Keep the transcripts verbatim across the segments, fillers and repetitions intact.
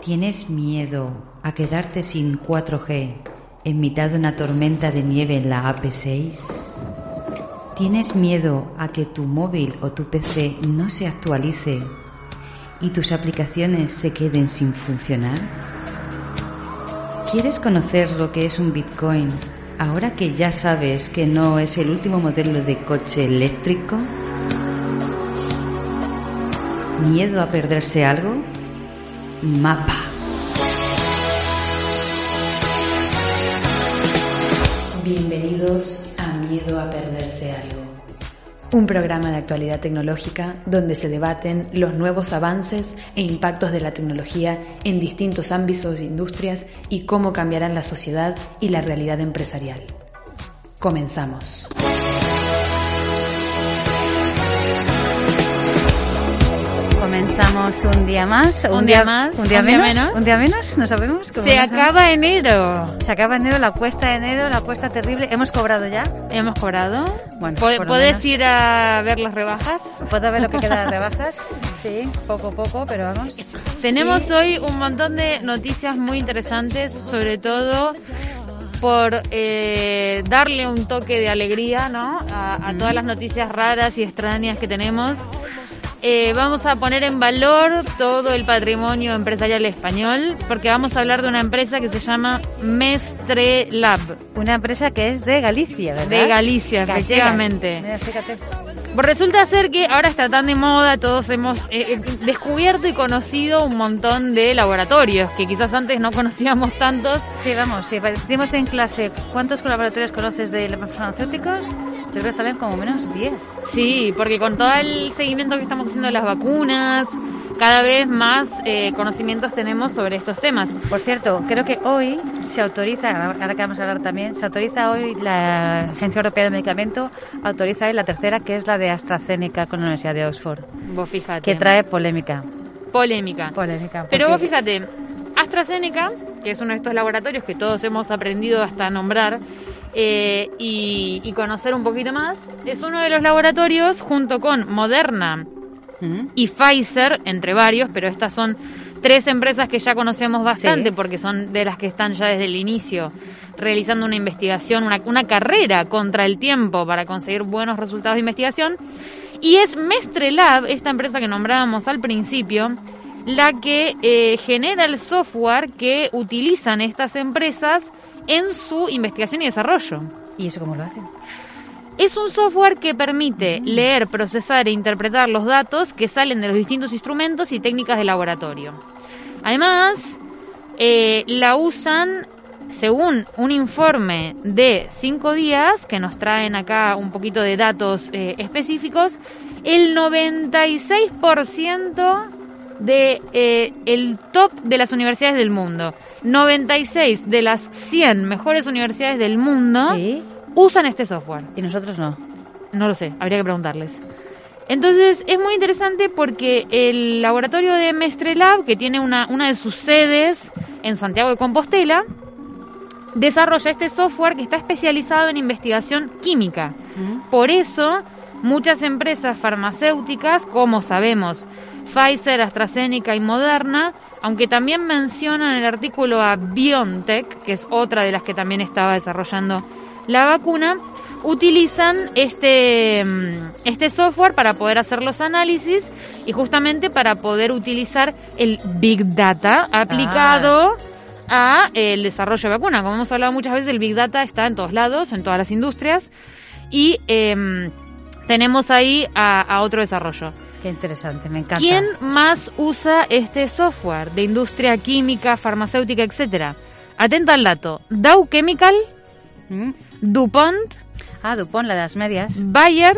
¿Tienes miedo a quedarte sin cuatro G en mitad de una tormenta de nieve en la A P seis? ¿Tienes miedo a que tu móvil o tu P C no se actualice y tus aplicaciones se queden sin funcionar? ¿Quieres conocer lo que es un Bitcoin ahora que ya sabes que no es el último modelo de coche eléctrico? ¿Miedo a perderse algo? Mapa. Bienvenidos a Miedo a perderse algo. Un programa de actualidad tecnológica donde se debaten los nuevos avances e impactos de la tecnología en distintos ámbitos e industrias y cómo cambiarán la sociedad y la realidad empresarial. Comenzamos. Comenzamos un día más, un, un día, día más, un día, un menos, día menos, un día menos, no sabemos. Se acaba sabemos? enero. Se acaba enero, la cuesta de enero, la cuesta terrible. ¿Hemos cobrado ya? Hemos cobrado. Bueno, ¿Puedes menos... ir a ver las rebajas? ¿Puedo ver lo que queda de rebajas? Sí, poco a poco, pero vamos. Tenemos y... hoy un montón de noticias muy interesantes, sobre todo por eh, darle un toque de alegría, ¿no? A, a todas las noticias raras y extrañas que tenemos. Eh, vamos a poner en valor todo el patrimonio empresarial español porque vamos a hablar de una empresa que se llama Mestrelab. Una empresa que es de Galicia, ¿verdad? De Galicia, Gallegas. Efectivamente. Mira, fíjate. Pues resulta ser que ahora está tan de moda, todos hemos eh, descubierto y conocido un montón de laboratorios que quizás antes no conocíamos tantos. Sí, vamos, si decimos en clase, ¿cuántos laboratorios conoces de los farmacéuticos? Yo creo que salen como menos diez. Sí, porque con todo el seguimiento que estamos haciendo de las vacunas, cada vez más eh, conocimientos tenemos sobre estos temas. Por cierto, creo que hoy se autoriza, ahora que vamos a hablar también, se autoriza hoy la Agencia Europea del Medicamento, autoriza hoy la tercera, que es la de AstraZeneca con la Universidad de Oxford. Vos fíjate. Que trae polémica. Polémica. Polémica. Pero vos fíjate, AstraZeneca, que es uno de estos laboratorios que todos hemos aprendido hasta nombrar, Eh, y, y conocer un poquito más, es uno de los laboratorios junto con Moderna ¿Mm? y Pfizer, entre varios, pero estas son tres empresas que ya conocemos bastante, sí, porque son de las que están ya desde el inicio realizando una investigación, una, una carrera contra el tiempo para conseguir buenos resultados de investigación, y es Mestrelab, esta empresa que nombrábamos al principio, la que eh, genera el software que utilizan estas empresas en su investigación y desarrollo. ¿Y eso cómo lo hacen? Es un software que permite mm. leer, procesar e interpretar los datos que salen de los distintos instrumentos y técnicas de laboratorio. Además, eh, la usan según un informe de cinco días, que nos traen acá un poquito de datos eh, específicos, el noventa y seis por ciento de eh, el top de las universidades del mundo. noventa y seis de las cien mejores universidades del mundo ¿Sí? usan este software. ¿Y nosotros no? No lo sé, habría que preguntarles. Entonces es muy interesante porque el laboratorio de Mestrelab, que tiene una, una de sus sedes en Santiago de Compostela, desarrolla este software que está especializado en investigación química. ¿Mm? Por eso muchas empresas farmacéuticas, como sabemos, Pfizer, AstraZeneca y Moderna, aunque también mencionan en el artículo a BioNTech, que es otra de las que también estaba desarrollando la vacuna, utilizan este, este software para poder hacer los análisis y justamente para poder utilizar el Big Data aplicado ah. a el desarrollo de vacuna. Como hemos hablado muchas veces, el Big Data está en todos lados, en todas las industrias, y eh, tenemos ahí a, a otro desarrollo. Qué interesante, me encanta. ¿Quién más usa este software de industria química, farmacéutica, etcétera? Atenta al dato. Dow Chemical, ¿Mm? DuPont, ah, DuPont, la de las medias, Bayer,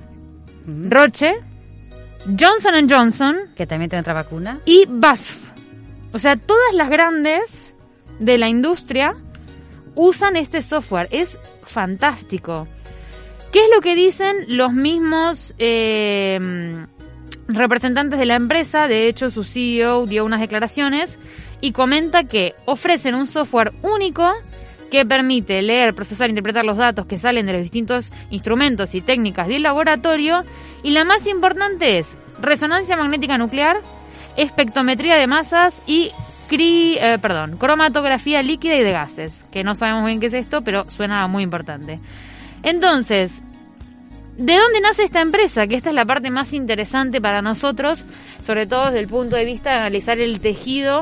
¿Mm? Roche, Johnson and Johnson, que también tiene otra vacuna, y B A S F. O sea, todas las grandes de la industria usan este software. Es fantástico. ¿Qué es lo que dicen los mismos eh, representantes de la empresa? De hecho, su C E O dio unas declaraciones y comenta que ofrecen un software único que permite leer, procesar e interpretar los datos que salen de los distintos instrumentos y técnicas del laboratorio, y la más importante es resonancia magnética nuclear, espectrometría de masas y cri, eh, perdón, cromatografía líquida y de gases, que no sabemos bien qué es esto, pero suena muy importante. Entonces, ¿de dónde nace esta empresa? Que esta es la parte más interesante para nosotros, sobre todo desde el punto de vista de analizar el tejido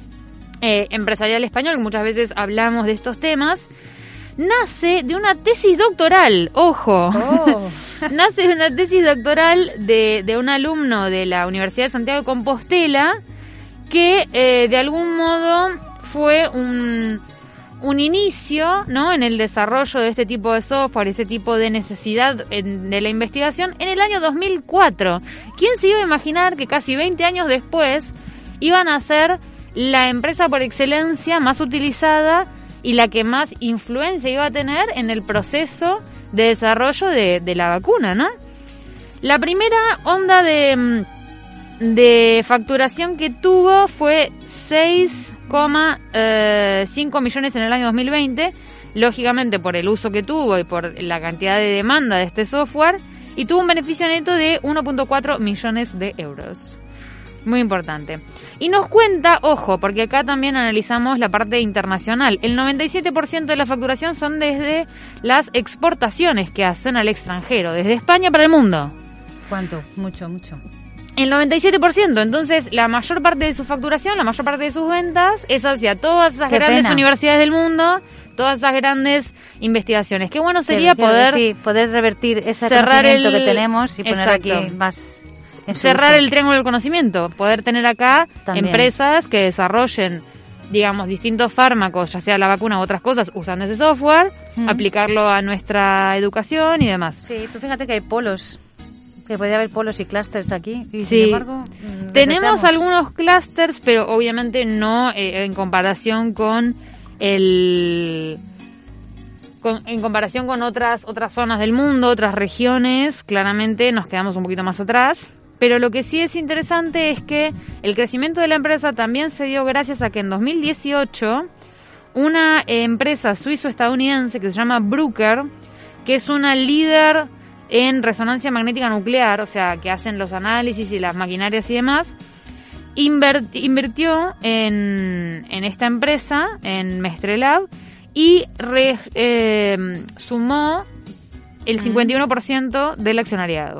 eh, empresarial español, que muchas veces hablamos de estos temas. Nace de una tesis doctoral, ojo, Oh. nace de una tesis doctoral de, de un alumno de la Universidad de Santiago de Compostela, que eh, de algún modo fue un, un inicio, ¿no?, en el desarrollo de este tipo de software, este tipo de necesidad en, de la investigación en el año dos mil cuatro. ¿Quién se iba a imaginar que casi veinte años después iban a ser la empresa por excelencia más utilizada y la que más influencia iba a tener en el proceso de desarrollo de, de la vacuna, ¿no? La primera onda de, de facturación que tuvo fue seis coma cinco millones en el año dos mil veinte, lógicamente por el uso que tuvo y por la cantidad de demanda de este software, y tuvo un beneficio neto de uno punto cuatro millones de euros. Muy importante. Y nos cuenta, ojo, porque acá también analizamos la parte internacional, el noventa y siete por ciento de la facturación son desde las exportaciones que hacen al extranjero, desde España para el mundo. ¿Cuánto? Mucho, mucho. El noventa y siete por ciento, entonces la mayor parte de su facturación, la mayor parte de sus ventas es hacia todas esas Qué grandes pena. universidades del mundo, todas esas grandes investigaciones. Qué bueno sería Quiero- quiero poder decir, poder revertir ese cerrar conocimiento el- que tenemos y poner Exacto. aquí más en su cerrar uso. el triángulo del conocimiento, poder tener acá También. empresas que desarrollen, digamos, distintos fármacos, ya sea la vacuna u otras cosas, usando ese software, Mm. aplicarlo a nuestra educación y demás. Sí, tú fíjate que hay polos, que podría haber polos y clústeres aquí, y Sí. sin embargo mm, Tenemos desechamos. algunos clústeres, pero obviamente no eh, en comparación con el... Con, en comparación con otras otras zonas del mundo, otras regiones, claramente nos quedamos un poquito más atrás. Pero lo que sí es interesante es que el crecimiento de la empresa también se dio gracias a que en dos mil dieciocho una eh, empresa suizo-estadounidense que se llama Bruker, que es una líder en resonancia magnética nuclear, o sea, que hacen los análisis y las maquinarias y demás, invert- invirtió en, en esta empresa, en Mestrelab, y re- eh, sumó el cincuenta y uno por ciento del accionariado,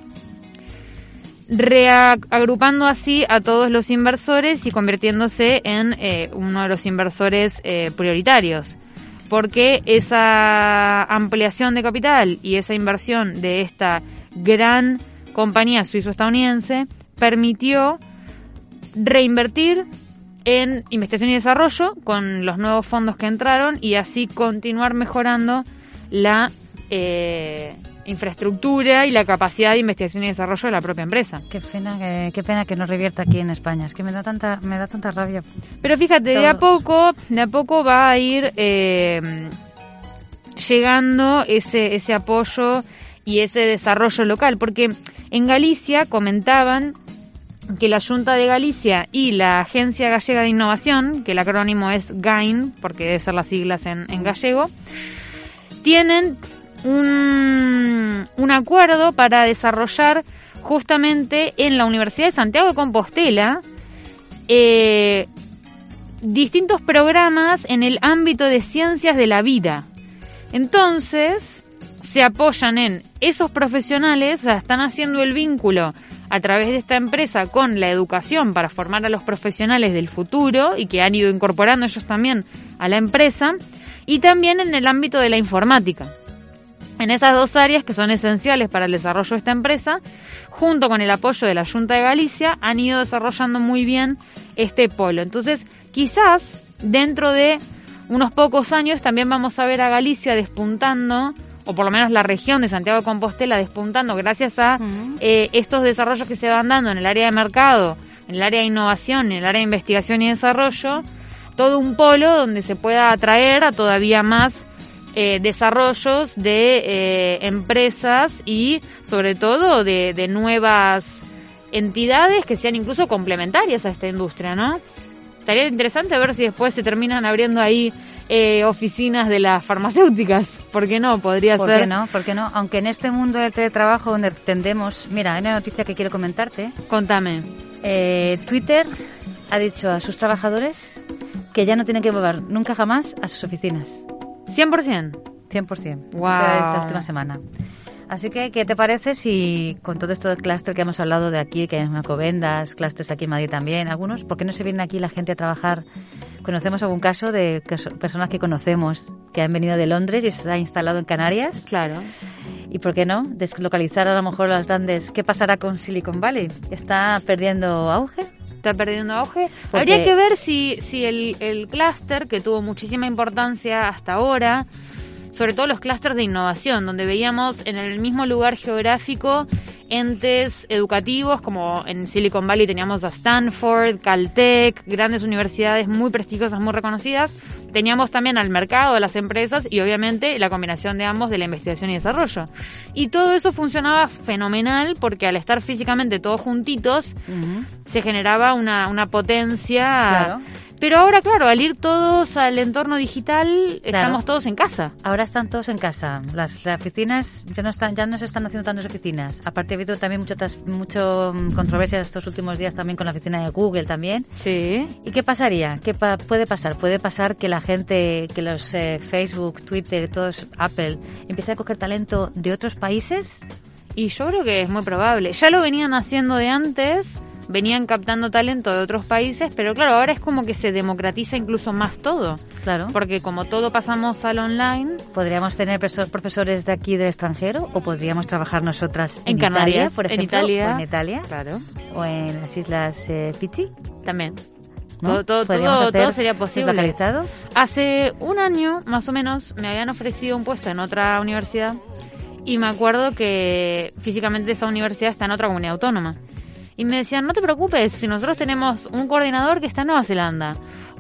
reagrupando así a todos los inversores y convirtiéndose en eh, uno de los inversores eh, prioritarios, porque esa ampliación de capital y esa inversión de esta gran compañía suizo-estadounidense permitió reinvertir en investigación y desarrollo con los nuevos fondos que entraron y así continuar mejorando la eh, infraestructura y la capacidad de investigación y desarrollo de la propia empresa. Qué pena que, qué pena que no revierta aquí en España. Es que me da tanta, me da tanta rabia. Pero fíjate, de a Todos. poco, de a poco va a ir eh, llegando ese, ese apoyo y ese desarrollo local, porque en Galicia comentaban que la Junta de Galicia y la Agencia Gallega de Innovación, que el acrónimo es GAIN, porque debe ser las siglas en, en gallego, tienen un, un acuerdo para desarrollar justamente en la Universidad de Santiago de Compostela eh, distintos programas en el ámbito de ciencias de la vida. Entonces, se apoyan en esos profesionales, o sea, están haciendo el vínculo a través de esta empresa con la educación para formar a los profesionales del futuro y que han ido incorporando ellos también a la empresa, y también en el ámbito de la informática. En esas dos áreas que son esenciales para el desarrollo de esta empresa, junto con el apoyo de la Junta de Galicia, han ido desarrollando muy bien este polo. Entonces, quizás dentro de unos pocos años también vamos a ver a Galicia despuntando, o por lo menos la región de Santiago de Compostela despuntando gracias a Uh-huh. eh, estos desarrollos que se van dando en el área de mercado, en el área de innovación, en el área de investigación y desarrollo, todo un polo donde se pueda atraer a todavía más eh, desarrollos de eh, empresas y sobre todo de, de nuevas entidades que sean incluso complementarias a esta industria, ¿no? Estaría interesante ver si después se terminan abriendo ahí eh, oficinas de las farmacéuticas. ¿Por qué no? Podría ¿Por ser. qué no? ¿Por qué no? Aunque en este mundo del teletrabajo donde tendemos... Mira, hay una noticia que quiero comentarte. Contame. Eh, Twitter ha dicho a sus trabajadores que ya no tienen que volver nunca jamás a sus oficinas. ¿cien por ciento? cien por ciento. Wow. Esta última semana. Así que, ¿qué te parece si con todo esto del clúster que hemos hablado de aquí, que hay en Alcobendas, clústeres aquí en Madrid también, algunos, ¿por qué no se viene aquí la gente a trabajar? ¿Conocemos algún caso de personas que conocemos que han venido de Londres y se han instalado en Canarias? Claro. ¿Y por qué no? Deslocalizar a lo mejor las grandes... ¿Qué pasará con Silicon Valley? ¿Está perdiendo auge? Está perdiendo auge. Porque... Habría que ver si, si el, el clúster, que tuvo muchísima importancia hasta ahora, sobre todo los clústeres de innovación, donde veíamos en el mismo lugar geográfico entes educativos, como en Silicon Valley teníamos a Stanford, Caltech, grandes universidades muy prestigiosas, muy reconocidas. Teníamos también al mercado, a las empresas y obviamente la combinación de ambos de la investigación y desarrollo. Y todo eso funcionaba fenomenal porque al estar físicamente todos juntitos, uh-huh. se generaba una, una potencia... Claro. Pero ahora, claro, al ir todos al entorno digital, claro. estamos todos en casa. Ahora están todos en casa. Las, las oficinas ya no están, ya no se están haciendo tantas oficinas. Aparte ha habido también mucho, mucho controversia estos últimos días también con la oficina de Google también. Sí. ¿Y qué pasaría? ¿Qué pa- puede pasar? Puede pasar que la gente, que los eh, Facebook, Twitter, todos, Apple, empiece a coger talento de otros países. Y yo creo que es muy probable. Ya lo venían haciendo de antes. Venían captando talento de otros países, pero claro, ahora es como que se democratiza incluso más todo. Claro. Porque como todo pasamos al online... ¿Podríamos tener profesores de aquí del extranjero o podríamos trabajar nosotras en, en Canarias, Italia, por ejemplo? En Italia. O en Italia. Claro. O en las islas eh, Fiji. También. ¿No? Todo, todo, todo, todo sería posible. ¿Deslocalizado? Hace un año, más o menos, me habían ofrecido un puesto en otra universidad y me acuerdo que físicamente esa universidad está en otra comunidad autónoma. Y me decían, no te preocupes, si nosotros tenemos un coordinador que está en Nueva Zelanda,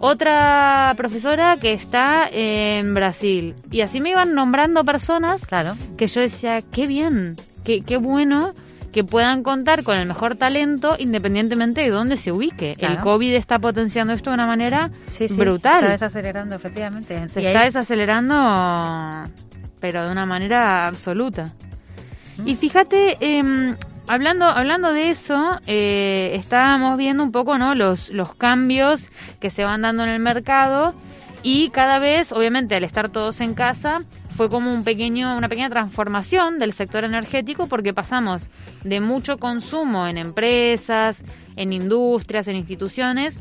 otra profesora que está en Brasil. Y así me iban nombrando personas, claro, que yo decía, qué bien, qué, qué bueno que puedan contar con el mejor talento independientemente de dónde se ubique. Claro. El COVID está potenciando esto de una manera sí, sí, brutal. Se está desacelerando, efectivamente. Se y está ahí... desacelerando, pero de una manera absoluta. ¿Mm? Y fíjate... Eh, Hablando hablando de eso, eh, estábamos viendo un poco, ¿no?, los los cambios que se van dando en el mercado y cada vez, obviamente, al estar todos en casa, fue como un pequeño una pequeña transformación del sector energético porque pasamos de mucho consumo en empresas, en industrias, en instituciones,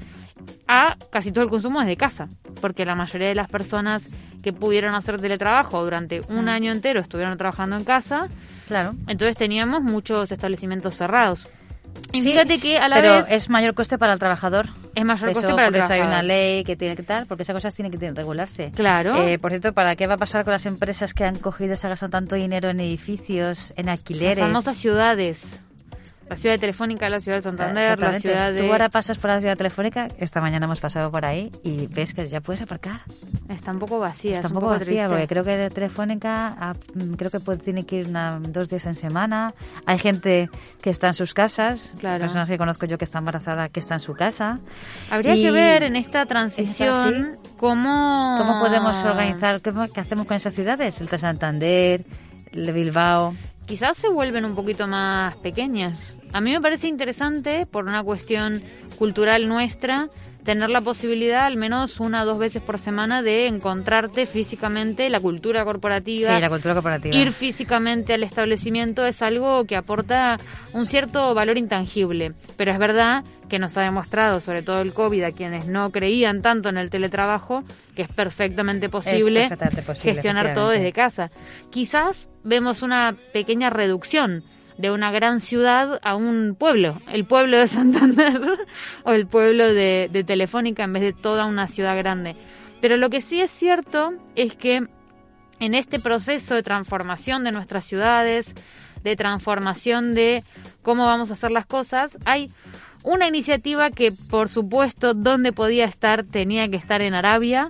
a casi todo el consumo desde casa, porque la mayoría de las personas que pudieron hacer teletrabajo durante un año entero estuvieron trabajando en casa. Claro. Entonces teníamos muchos establecimientos cerrados. Y sí, fíjate que a la pero vez... es mayor coste para el trabajador. Es mayor eso, coste para el por trabajador. Eso hay una ley que tiene que tal, porque esas cosas tienen que regularse. Claro. Eh, por cierto, ¿para qué va a pasar con las empresas que han cogido, se han gastado tanto dinero en edificios, en alquileres? Las famosas ciudades. La ciudad de Telefónica, la ciudad de Santander, la ciudad de... Tú ahora pasas por la ciudad Telefónica, esta mañana hemos pasado por ahí y ves que ya puedes aparcar. Está un poco vacía, Está es un poco, poco vacía, triste. Porque creo que Telefónica ha, creo que puede, tiene que ir una, dos días en semana. Hay gente que está en sus casas, claro. personas que conozco yo que está embarazada, que está en su casa. Habría y que ver en esta transición cómo... ¿Cómo podemos organizar, qué, qué hacemos con esas ciudades? El de Santander, el de Bilbao... Quizás se vuelven un poquito más pequeñas. A mí me parece interesante, por una cuestión cultural nuestra, tener la posibilidad al menos una o dos veces por semana de encontrarte físicamente, la cultura corporativa. Sí, la cultura corporativa. Ir físicamente al establecimiento es algo que aporta un cierto valor intangible. Pero es verdad que nos ha demostrado, sobre todo el COVID, a quienes no creían tanto en el teletrabajo, que es perfectamente posible, es perfectamente posible gestionar todo desde casa. Quizás vemos una pequeña reducción de una gran ciudad a un pueblo, el pueblo de Santander o el pueblo de, de Telefónica en vez de toda una ciudad grande. Pero lo que sí es cierto es que en este proceso de transformación de nuestras ciudades, de transformación de cómo vamos a hacer las cosas, hay una iniciativa que, por supuesto, donde podía estar, tenía que estar en Arabia.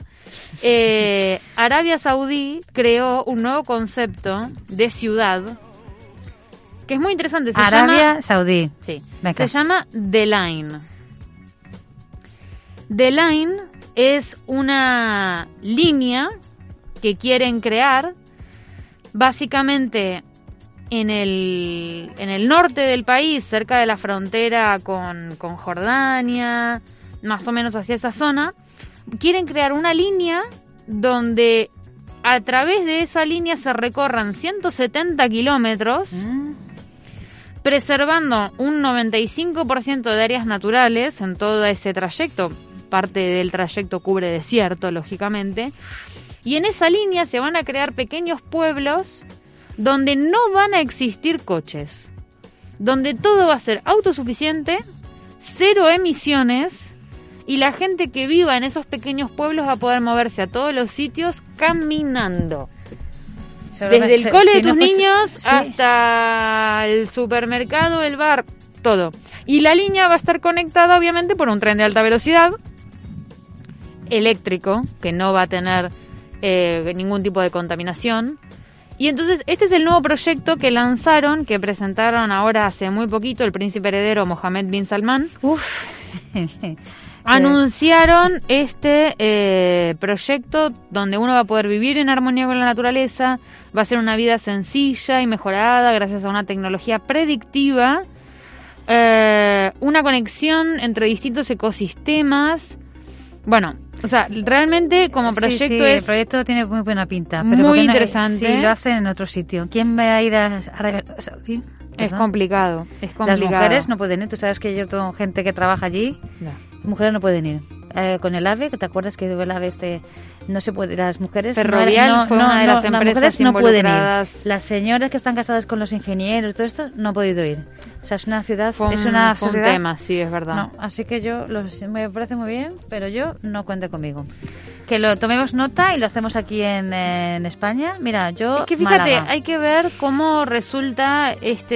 Eh, Arabia Saudí creó un nuevo concepto de ciudad que es muy interesante. Se Arabia llama, Saudí. Sí. Venga. Se llama The Line. The Line es una línea que quieren crear básicamente en el, en el norte del país, cerca de la frontera con, con Jordania, más o menos hacia esa zona, quieren crear una línea donde a través de esa línea se recorran ciento setenta kilómetros, mm. preservando un noventa y cinco por ciento de áreas naturales en todo ese trayecto. Parte del trayecto cubre desierto, lógicamente. Y en esa línea se van a crear pequeños pueblos donde no van a existir coches, donde todo va a ser autosuficiente, cero emisiones, y la gente que viva en esos pequeños pueblos va a poder moverse a todos los sitios caminando. Desde el cole de tus niños hasta el supermercado, el bar, todo. Y la línea va a estar conectada obviamente por un tren de alta velocidad, eléctrico, que no va a tener eh, ningún tipo de contaminación. Y entonces este es el nuevo proyecto que lanzaron, que presentaron ahora hace muy poquito el príncipe heredero Mohammed bin Salman. Uf. Anunciaron este eh, proyecto donde uno va a poder vivir en armonía con la naturaleza, va a ser una vida sencilla y mejorada gracias a una tecnología predictiva, eh, una conexión entre distintos ecosistemas. Bueno, o sea, realmente como proyecto sí, sí, es... el proyecto tiene muy buena pinta. Pero muy no, interesante. Si lo hacen en otro sitio, ¿quién va a ir a Arabia Saudí? Es complicado, es complicado. Las mujeres no pueden ir, tú sabes que yo tengo gente que trabaja allí, no. Mujeres no pueden ir. Eh, con el AVE, que te acuerdas que el AVE este no se puede, las mujeres Ferrovial no, fue no, una de no, las las empresas mujeres no pueden ir. Las señoras que están casadas con los ingenieros y todo esto no han podido ir. O sea, es una ciudad, fue un, es una fue sociedad, un tema, sí, es verdad. No, así que yo lo, me parece muy bien, pero yo no cuente conmigo. Que lo tomemos nota y lo hacemos aquí en, en España. Mira, yo es que fíjate, Málaga. Hay que ver cómo resulta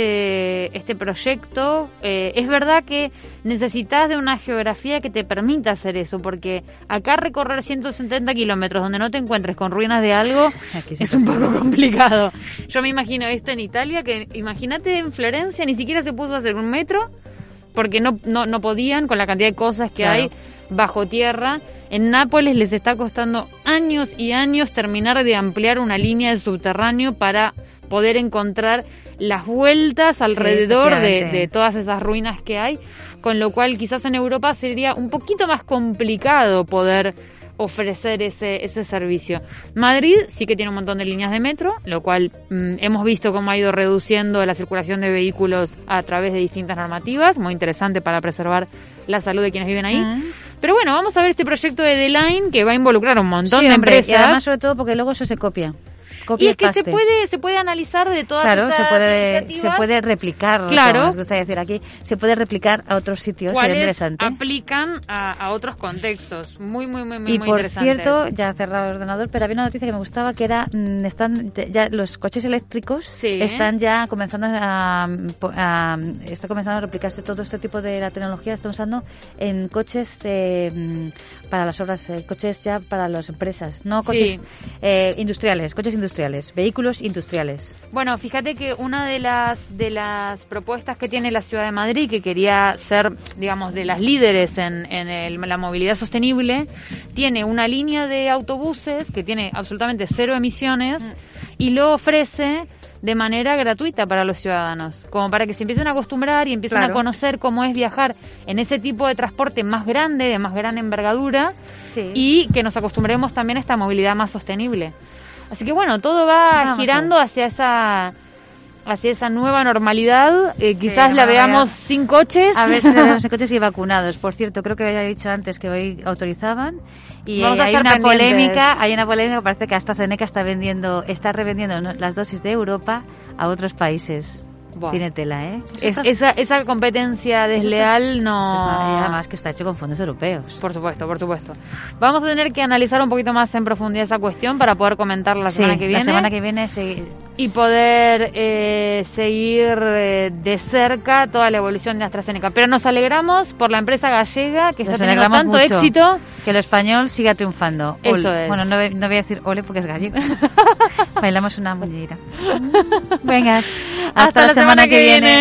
este este proyecto. Eh, es verdad que necesitas de una geografía que te permita hacer eso, porque acá recorrer ciento setenta kilómetros donde no te encuentres con ruinas de algo es un poco complicado. Yo me imagino esto en Italia, que imagínate en Florencia ni siquiera se pudo hacer un metro porque no no no podían con la cantidad de cosas que claro. hay bajo tierra. En Nápoles les está costando años y años terminar de ampliar una línea de subterráneo para poder encontrar las vueltas alrededor sí, de, de todas esas ruinas que hay, con lo cual quizás en Europa sería un poquito más complicado poder ofrecer ese ese servicio. Madrid sí que tiene un montón de líneas de metro, lo cual mmm, hemos visto cómo ha ido reduciendo la circulación de vehículos a través de distintas normativas, muy interesante para preservar la salud de quienes viven ahí. Uh-huh. Pero bueno, vamos a ver este proyecto de The Line que va a involucrar a un montón sí, de hombre, empresas. Y además sobre todo porque luego eso se copia. Y es que se puede se puede analizar de todas claro, esas se puede iniciativas. se puede replicar, claro, como nos gusta decir aquí, se puede replicar a otros sitios. ¿Cuáles interesante. aplican a, a otros contextos? Muy muy muy muy y muy por interesantes. cierto, ya cerrado el ordenador, pero había una noticia que me gustaba que era están ya los coches eléctricos sí. están ya comenzando a, a está comenzando a replicarse todo este tipo de la tecnología, están usando en coches de, para las obras, eh, coches ya para las empresas, no coches sí. eh, industriales, coches industriales, vehículos industriales. Bueno, fíjate que una de las de las propuestas que tiene la Ciudad de Madrid, que quería ser, digamos, de las líderes en, en el, la movilidad sostenible, tiene una línea de autobuses que tiene absolutamente cero emisiones mm. y lo ofrece de manera gratuita para los ciudadanos, como para que se empiecen a acostumbrar y empiecen claro. a conocer cómo es viajar en ese tipo de transporte más grande, de más gran envergadura, sí. y que nos acostumbremos también a esta movilidad más sostenible. Así que bueno, todo va Vamos girando hacia esa hacia esa nueva normalidad. Eh, sí, quizás la veamos vea. sin coches. A ver si la vemos sin coches y vacunados. Por cierto, creo que había dicho antes que hoy autorizaban. Y Vamos hay una pendientes. polémica, hay una polémica, parece que AstraZeneca está vendiendo, está revendiendo las dosis de Europa a otros países. Buah. Tiene tela, ¿eh? Es, esa, esa competencia desleal eso es, no... Eso es una, además que está hecho con fondos europeos. Por supuesto, por supuesto. Vamos a tener que analizar un poquito más en profundidad esa cuestión para poder comentar la semana sí, que viene. la semana que viene sí. Y poder eh, seguir eh, de cerca toda la evolución de AstraZeneca. Pero nos alegramos por la empresa gallega que nos está teniendo tanto mucho. éxito. Que el español siga triunfando. Eso Ole. es. Bueno, no, no voy a decir ole porque es gallego. Bailamos una muñeira. Venga, hasta, hasta la, la semana, semana que viene. viene.